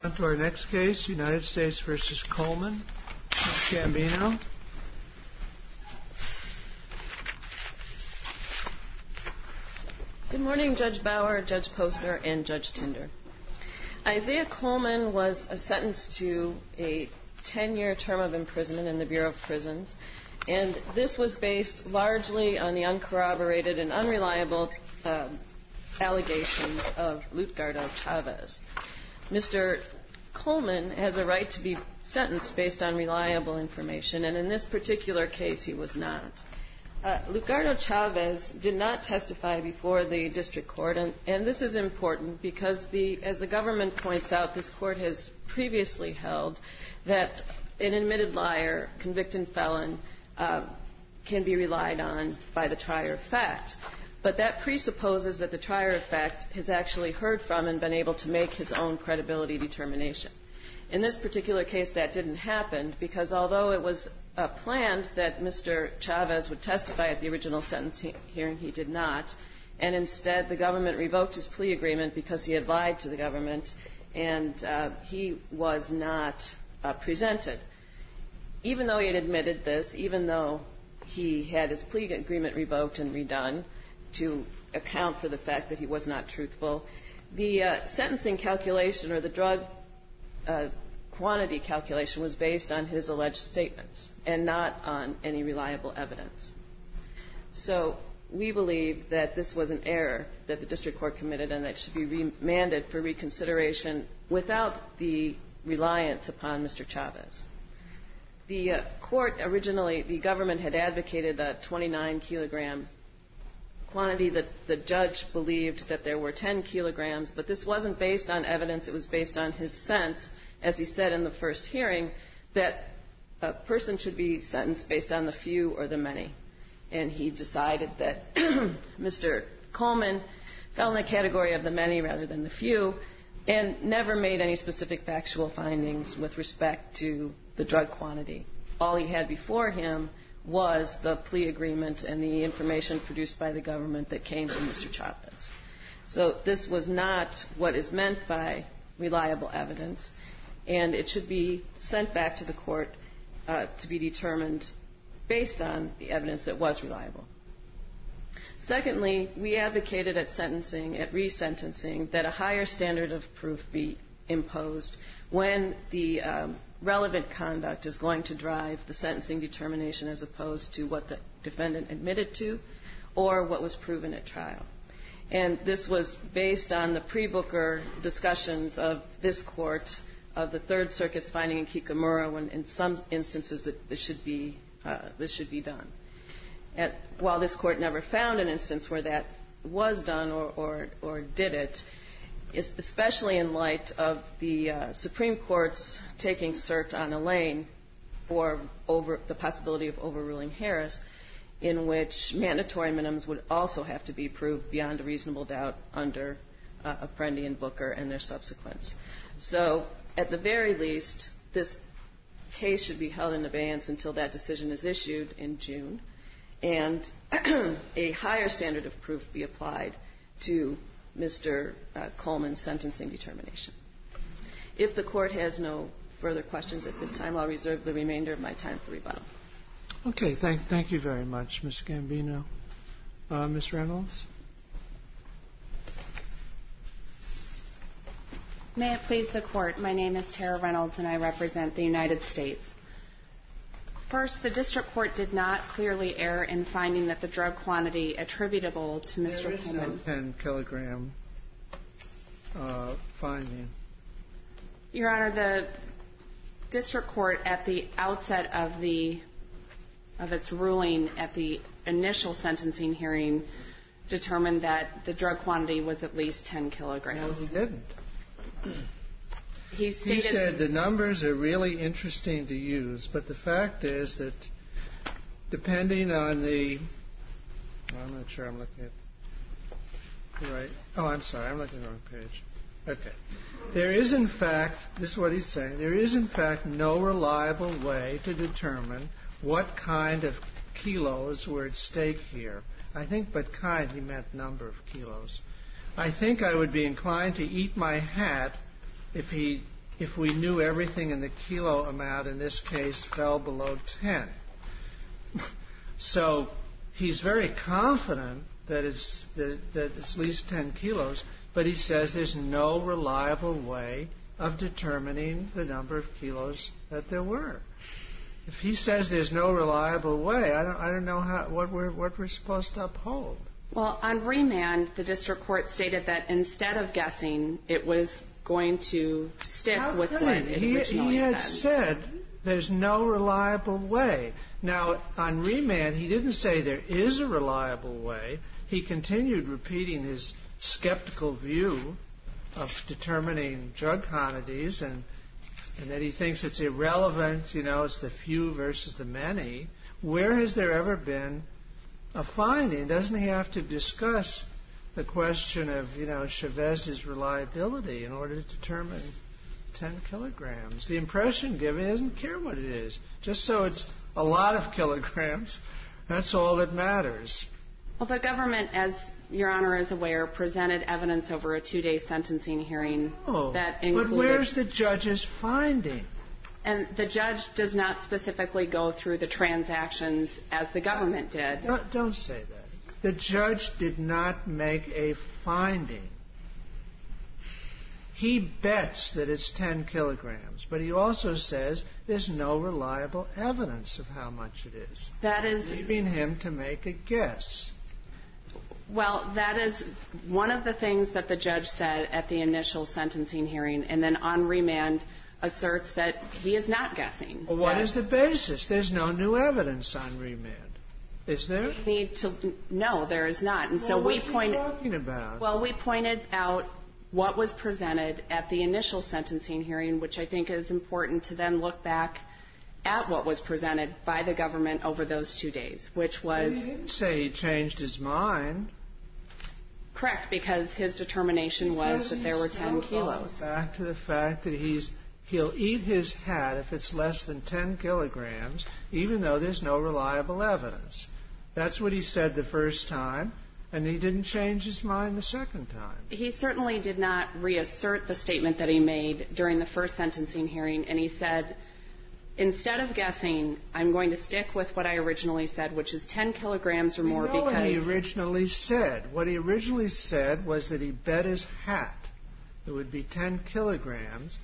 On to our next case, United States v. Coleman. Ms. Gambino. Good morning, Judge Bauer, Judge Posner, and Judge Tinder. Isaiah Coleman was sentenced to a 10-year term of imprisonment in the Bureau of Prisons, and this was based largely on the uncorroborated and unreliable allegations of Lutgardo Chavez. Mr. Coleman has a right to be sentenced based on reliable information, and in this particular case, he was not. Lutgardo Chavez did not testify before the district court, and this is important because, as the government points out, this court has previously held that an admitted liar, convicted felon, can be relied on by the trier of fact. But that presupposes that the trier of fact has actually heard from and been able to make his own credibility determination. In this particular case, that didn't happen because although it was planned that Mr. Chavez would testify at the original sentencing hearing, he did not. And instead, the government revoked his plea agreement because he had lied to the government, and he was not presented. Even though he had admitted this, even though he had his plea agreement revoked and redone to account for the fact that he was not truthful, the sentencing calculation or the drug quantity calculation was based on his alleged statements and not on any reliable evidence. So we believe that this was an error that the district court committed and that should be remanded for reconsideration without the reliance upon Mr. Chavez. The court originally, the government had advocated a 29-kilogram quantity. That the judge believed that there were 10 kilograms, but this wasn't based on evidence. It was based on his sense, as he said in the first hearing, that a person should be sentenced based on the few or the many. And he decided that Mr. Coleman fell in the category of the many rather than the few, and never made any specific factual findings with respect to the drug quantity. All he had before him was the plea agreement and the information produced by the government that came from Mr. Chavez. So this was not what is meant by reliable evidence, and it should be sent back to the court to be determined based on the evidence that was reliable. Secondly, we advocated at sentencing, at resentencing, that a higher standard of proof be imposed when the relevant conduct is going to drive the sentencing determination as opposed to what the defendant admitted to or what was proven at trial. And this was based on the pre-Booker discussions of this court, of the Third Circuit's finding in Kikamura, when in some instances that this should be done. While this court never found an instance where that was done or did it, especially in light of the Supreme Court's taking cert on Elaine for the possibility of overruling Harris, in which mandatory minimums would also have to be proved beyond a reasonable doubt under Apprendi and Booker and their subsequents. So at the very least, this case should be held in abeyance until that decision is issued in June, and a higher standard of proof be applied to Mr. Coleman's sentencing determination. If the court has no further questions at this time, I'll reserve the remainder of my time for rebuttal. Okay, thank you very much, Ms. Gambino. Ms. Reynolds? May it please the Court, my name is Tara Reynolds and I represent the United States. First, the district court did not clearly err in finding that the drug quantity attributable to Mr. Coleman. There is no 10-kilogram finding. Your Honor, the district court at the outset of its ruling at the initial sentencing hearing determined that the drug quantity was at least 10 kilograms. No, he didn't. He said the numbers are really interesting to use, but the fact is that depending on the... I'm not sure I'm looking at... Right. Oh, I'm sorry. I'm looking at the wrong page. Okay. There is, in fact, this is what he's saying, there is, in fact, no reliable way to determine what kind of kilos were at stake here. I think by kind he meant number of kilos. I think I would be inclined to eat my hat if he if we knew everything in the kilo amount in this case fell below 10. So he's very confident that it's at least 10 kilos, but he says there's no reliable way of determining the number of kilos that there were. If he says there's no reliable way, I don't know what we're supposed to uphold. Well, on remand, the district court stated that instead of guessing, it was going to stick with what it originally said. He had said there's no reliable way. Now, on remand, he didn't say there is a reliable way. He continued repeating his skeptical view of determining drug quantities and that he thinks it's irrelevant, it's the few versus the many. Where has there ever been a finding? Doesn't he have to discuss the question of, Chavez's reliability in order to determine 10 kilograms? The impression given, he doesn't care what it is. Just so it's a lot of kilograms, that's all that matters. Well, the government, as Your Honor is aware, presented evidence over a 2-day sentencing hearing that included... But where's the judge's finding? And the judge does not specifically go through the transactions as the government did. Don't say that. The judge did not make a finding. He bets that it's 10 kilograms, but he also says there's no reliable evidence of how much it is. That is... leaving him to make a guess. Well, that is one of the things that the judge said at the initial sentencing hearing, and then on remand asserts that he is not guessing. Well, what is the basis? There's no new evidence on remand. Is there? No, there is not. And so what's he talking about? Well, we pointed out what was presented at the initial sentencing hearing, which I think is important to then look back at what was presented by the government over those 2 days, which was... He didn't say he changed his mind. Correct, because his determination was that there were 10 kilos. Back to the fact that he'll eat his hat if it's less than 10 kilograms, even though there's no reliable evidence. That's what he said the first time, and he didn't change his mind the second time. He certainly did not reassert the statement that he made during the first sentencing hearing, and he said, instead of guessing, I'm going to stick with what I originally said, which is 10 kilograms or more because... what he originally said. What he originally said was that he bet his hat it would be 10 kilograms,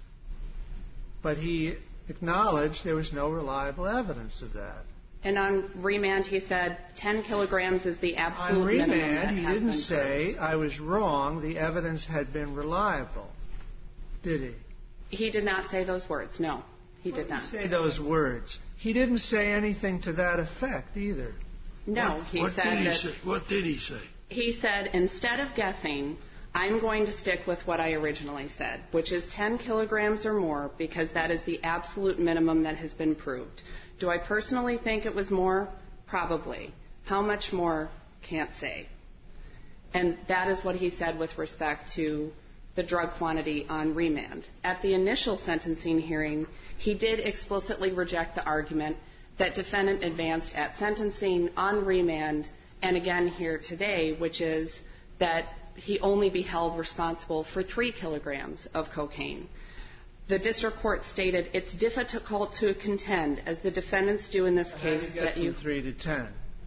but he acknowledged there was no reliable evidence of that. And on remand, he said 10 kilograms is the absolute minimum. On remand, he didn't say, I was wrong, the evidence had been reliable. Did he? He did not say those words, no. He did not say those words. He didn't say anything to that effect either. No, What did he say? He said, instead of guessing, I'm going to stick with what I originally said, which is 10 kilograms or more because that is the absolute minimum that has been proved. Do I personally think it was more? Probably. How much more? Can't say. And that is what he said with respect to the drug quantity on remand. At the initial sentencing hearing, he did explicitly reject the argument that defendant advanced at sentencing on remand and again here today, which is that he only be held responsible for 3 kilograms of cocaine. The district court stated it's difficult to contend, as the defendants do in this case, that you 3 to 10.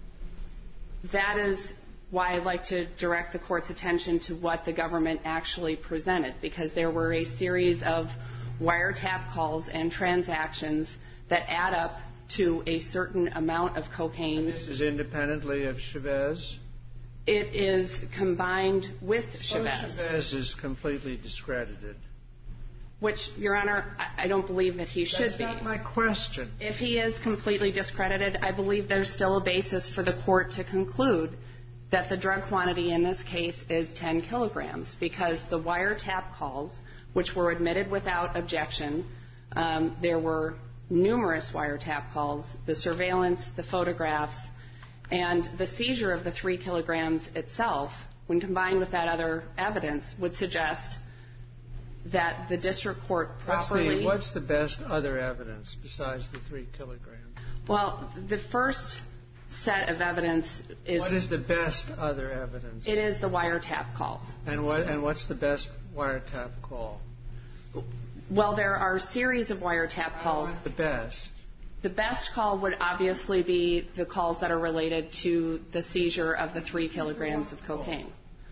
That is why I'd like to direct the court's attention to what the government actually presented, because there were a series of wiretap calls and transactions that add up to a certain amount of cocaine. And this is independently of Chavez? It is combined with Chavez. Chavez is completely discredited. Which, Your Honor, I don't believe that he should be. That's not my question. If he is completely discredited, I believe there's still a basis for the court to conclude that the drug quantity in this case is 10 kilograms, because the wiretap calls, which were admitted without objection, there were numerous wiretap calls, the surveillance, the photographs, and the seizure of the 3 kilograms itself, when combined with that other evidence, would suggest that the district court properly... What's the best other evidence besides the 3 kilograms? Well, the first set of evidence is... What is the best other evidence? It is the wiretap calls. And what's the best wiretap call? Well, there are a series of wiretap calls. The best. The best call would obviously be the calls that are related to the seizure of the 3 kilograms of cocaine.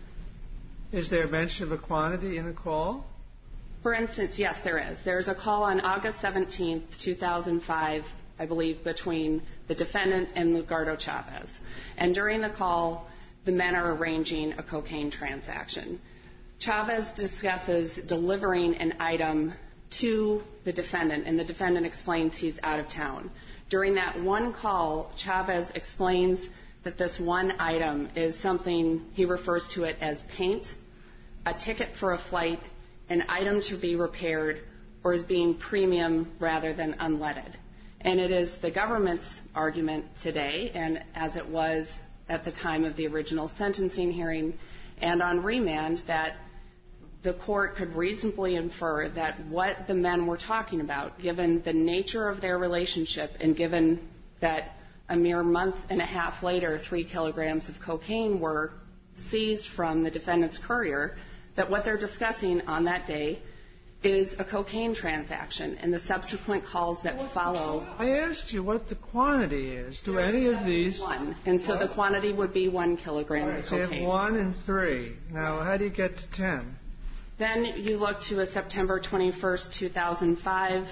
Is there mention of a quantity in the call? For instance, yes, there is. There's a call on August 17th, 2005, I believe, between the defendant and Lugardo Chavez. And during the call, the men are arranging a cocaine transaction. Chavez discusses delivering an item to the defendant, and the defendant explains he's out of town. During that one call, Chavez explains that this one item is something, he refers to it as paint, a ticket for a flight, an item to be repaired, or as being premium rather than unleaded. And it is the government's argument today, and as it was at the time of the original sentencing hearing and on remand, that the court could reasonably infer that what the men were talking about, given the nature of their relationship and given that a mere month and a half later 3 kilograms of cocaine were seized from the defendant's courier, that what they're discussing on that day is a cocaine transaction, and the subsequent calls that follow. I asked you what the quantity is. Do any of these? 1. And so the quantity would be 1 kilogram of So you cocaine. have 1 and 3. Now, how do you get to 10? Then you look to a September 21st, 2005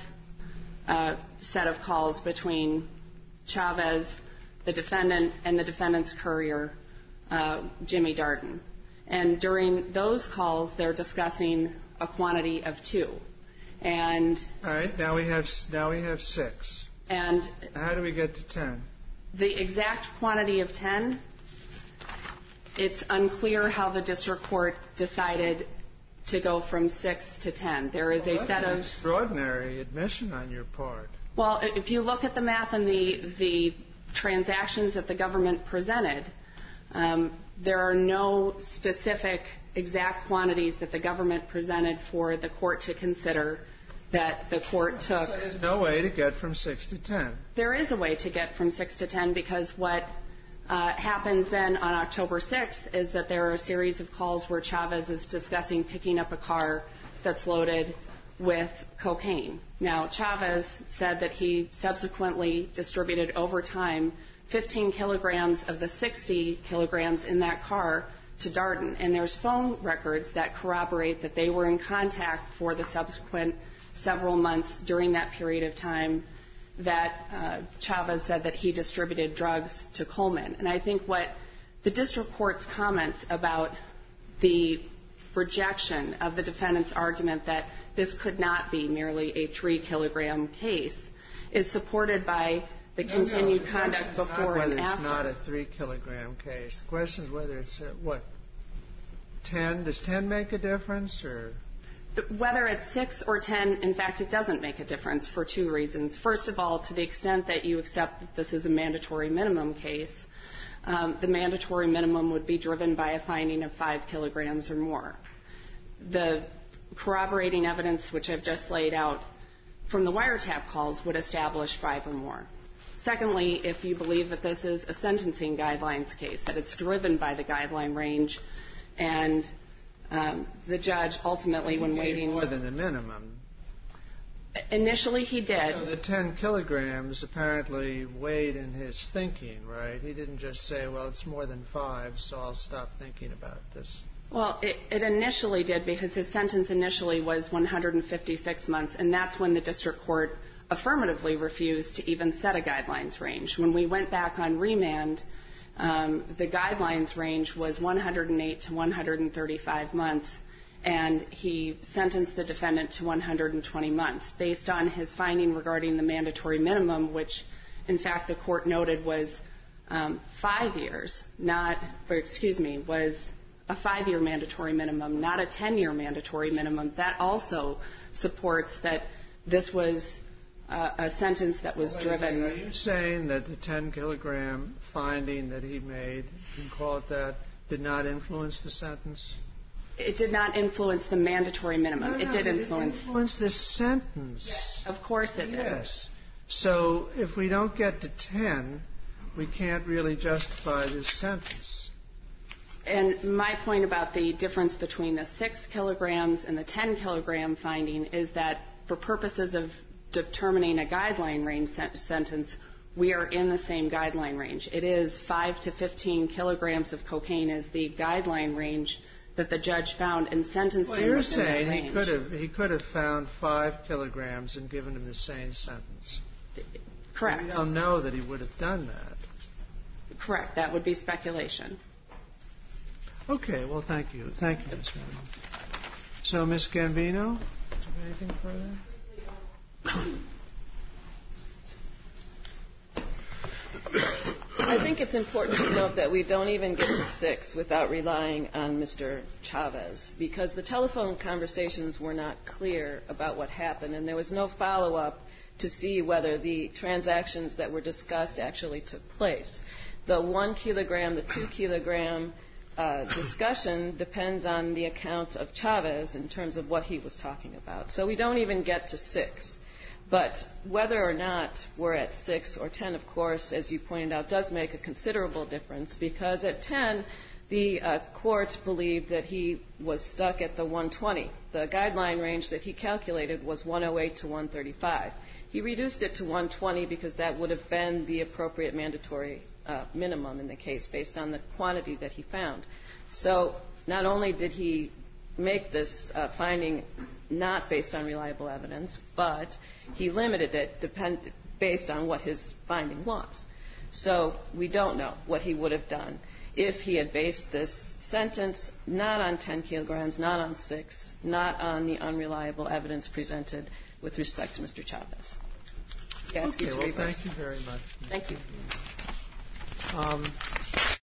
set of calls between Chavez, the defendant, and the defendant's courier, Jimmy Darden. And during those calls, they're discussing a quantity of 2. And all right, now we have 6. And how do we get to 10? The exact quantity of 10, it's unclear how the district court decided to go from 6 to 10. There is a set of extraordinary admission on your part. Well, if you look at the math and the transactions that the government presented, there are no specific exact quantities that the government presented for the court to consider that the court took. So there's no way to get from 6 to 10. There is a way to get from 6 to 10 because what happens then on October 6th is that there are a series of calls where Chavez is discussing picking up a car that's loaded with cocaine. Now, Chavez said that he subsequently distributed over time 15 kilograms of the 60 kilograms in that car to Darden. And there's phone records that corroborate that they were in contact for the subsequent several months during that period of time that Chavez said that he distributed drugs to Coleman. And I think what the district court's comments about the rejection of the defendant's argument that this could not be merely a 3-kilogram case is supported by the continued conduct before and after. It's not a 3-kilogram case. The question is whether it's, 10? Does 10 make a difference? Or whether it's 6 or 10, in fact, it doesn't make a difference for 2 reasons. First of all, to the extent that you accept that this is a mandatory minimum case, the mandatory minimum would be driven by a finding of 5 kilograms or more. The corroborating evidence, which I've just laid out from the wiretap calls, would establish 5 or more. Secondly, if you believe that this is a sentencing guidelines case, that it's driven by the guideline range, and the judge ultimately, when waiting more than the minimum. Initially, he did. So the 10 kilograms apparently weighed in his thinking, right? He didn't just say, well, it's more than 5, so I'll stop thinking about this. Well, it initially did because his sentence initially was 156 months, and that's when the district court affirmatively refused to even set a guidelines range. When we went back on remand, the guidelines range was 108 to 135 months, and he sentenced the defendant to 120 months based on his finding regarding the mandatory minimum, which, in fact, the court noted was 5 years, was a 5-year mandatory minimum, not a 10-year mandatory minimum. That also supports that this was a sentence that was driven. Are you saying that the 10-kilogram finding that he made, you can call it that, did not influence the sentence? It did not influence the mandatory minimum. It did influence. It influenced the sentence. Yes. Of course it did. Yes. So if we don't get to 10, we can't really justify this sentence. And my point about the difference between the 6 kilograms and the 10-kilogram finding is that for purposes of determining a guideline range sentence, we are in the same guideline range. It is 5 to 15 kilograms of cocaine is the guideline range that the judge found and sentenced him you're within that saying range. he could have found 5 kilograms and given him the same sentence. Correct. We don't know that he would have done that. Correct. That would be speculation. Okay. Well, thank you. Thank you, Ms. Reynolds. So, Ms. Gambino, do you have anything further? I think it's important to note that we don't even get to 6 without relying on Mr. Chavez, because the telephone conversations were not clear about what happened, and there was no follow-up to see whether the transactions that were discussed actually took place. The 1 kilogram, the 2 kilogram discussion depends on the account of Chavez in terms of what he was talking about. So we don't even get to 6. But whether or not we're at 6 or 10, of course, as you pointed out, does make a considerable difference, because at 10, the court believed that he was stuck at the 120. The guideline range that he calculated was 108 to 135. He reduced it to 120 because that would have been the appropriate mandatory minimum in the case based on the quantity that he found. So not only did he make this finding not based on reliable evidence, but he limited it based on what his finding was. So we don't know what he would have done if he had based this sentence not on 10 kilograms, not on 6, not on the unreliable evidence presented with respect to Mr. Chavez. I ask you to reverse. Thank you very much. Thank you.